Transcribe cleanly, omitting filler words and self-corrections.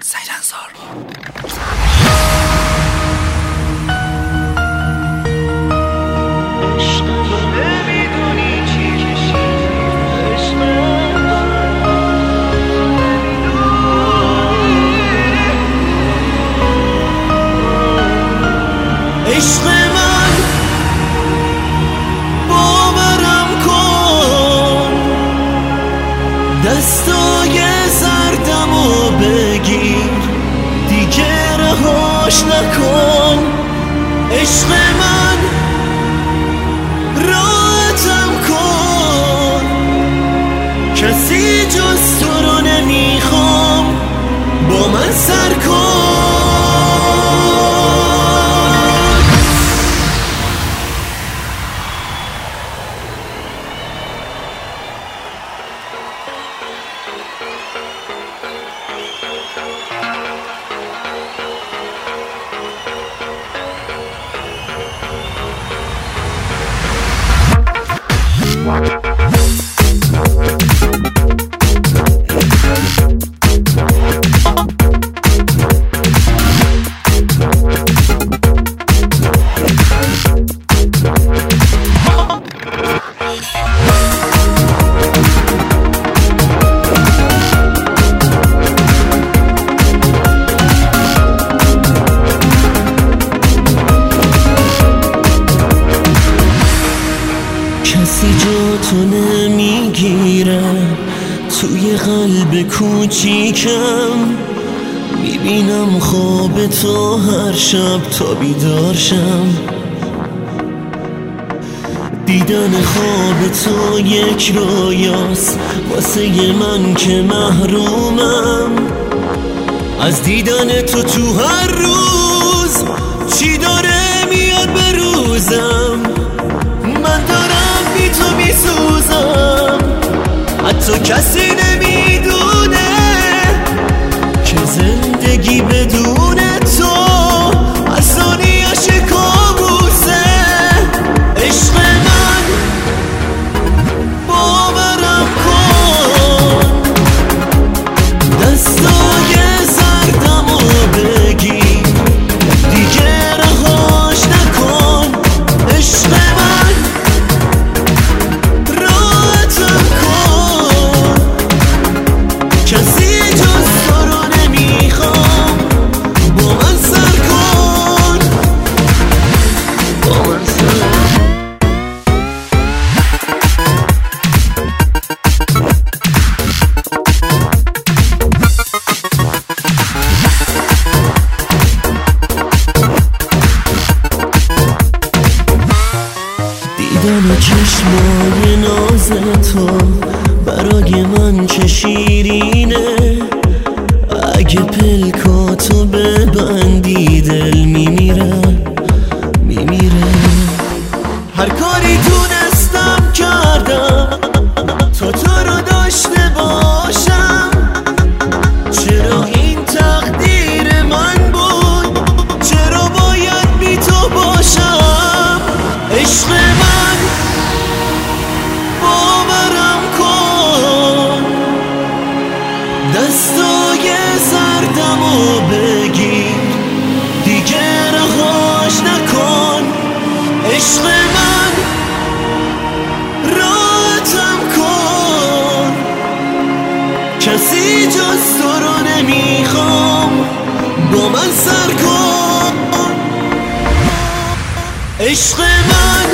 سیدنزار. عشق من باورم کن، دستای زردمو بگیر، دیگه رهاش نکن. عشق من راحتم کن، کسی جز تو رو نمیخوام، با من سر کن. کسی جا تو نمیگیره توی قلب کوچیکم، میبینم خواب تو هر شب تا بیدارشم. دیدن خواب تو یک رویاست واسه من که محرومم از دیدن تو هر روز. چی داره میاد به روزم، من دارم بی تو میسوزم. حتی کسی نمیدونه که زندگی بدون تو ثانیه‌اش کابوسه. عشق من باورم کن، دستای زردمو بگیر، دیگه رهاش نکن. عشق من راحتم کن، کسی جز تو رو نمیخوام، با من سر کن، با من سر کن. دیدن چشمای ناز تو برای من چه شیرینه، اگه پلکاتو ببندی دل میمیره. هر کاری تونستم کردم تا تو رو داشته باشم. چرا این تقدیر من بود، چرا باید بی تو باشم. عشق من باورم کن، دستای زردمو بگیر، دیگه رهاش نکن. عشق من راحتم کن، کسی جز تو رو نمیخوام، با من سر کن. عشق من